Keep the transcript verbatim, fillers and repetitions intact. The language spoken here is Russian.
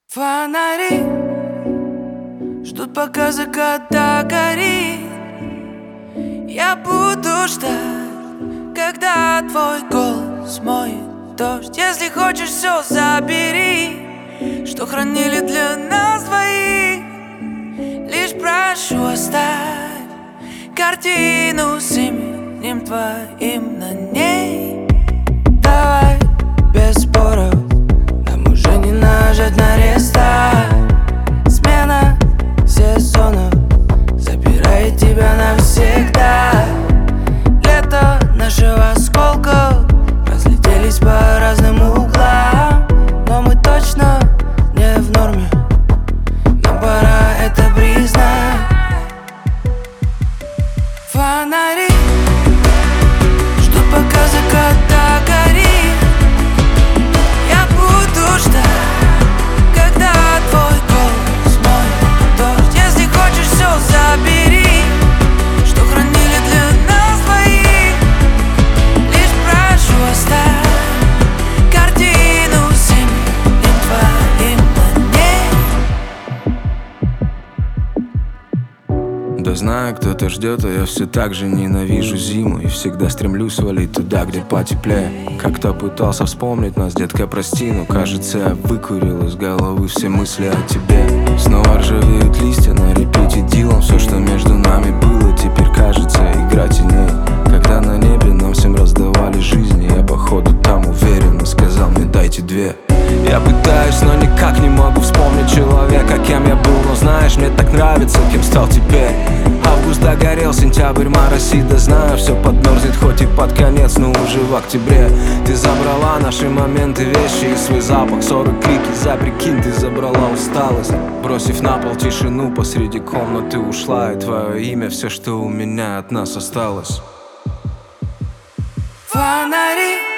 Фонари ждут, пока закат догорит. Я буду ждать, когда твой голос смоет дождь. Если хочешь, все забери, что хранили для нас двоих. Лишь прошу, оставь картину с именем твоим на ней. Давай без споров, нам уже не нажать на рестарт. Смена сезонов забирает тебя навсегда. Лето наших осколков разлетелись по разным углам, но мы точно не в норме, нам пора это признать. Фонари ждут, пока закат догорит. Я буду ждать, когда твой голос смоет дождь. Если хочешь, все забери, что хранили для нас двоих. Лишь прошу, оставь картину с именем твоим на ней. Да знаю, кто-то ждет, а я все так же ненавижу зиму. И всегда стремлюсь свалить туда, где потеплее. Как-то пытался вспомнить нас, детка, прости, но кажется, я выкурил из головы все мысли о тебе. Снова ржавеют листья на репите Дилан. Все, что между нами было, теперь кажется игра теней. Когда на небе нам всем раздавали жизни, я походу там уверенно сказал мне: дайте две. Я пытаюсь, но никак не могу вспомнить человека, кем я был. Но знаешь, мне так нравится, кем стал теперь. Август догорел, сентябрь моросит. Да знаю, все подмерзнет, хоть и под конец, но уже в октябре. Ты забрала наши моменты, вещи и свой запах. Ссоры, крики, за прикинь, ты забрала усталость. Бросив на пол тишину посреди комнаты, ушла. И твое имя все, что у меня от нас осталось. Фонари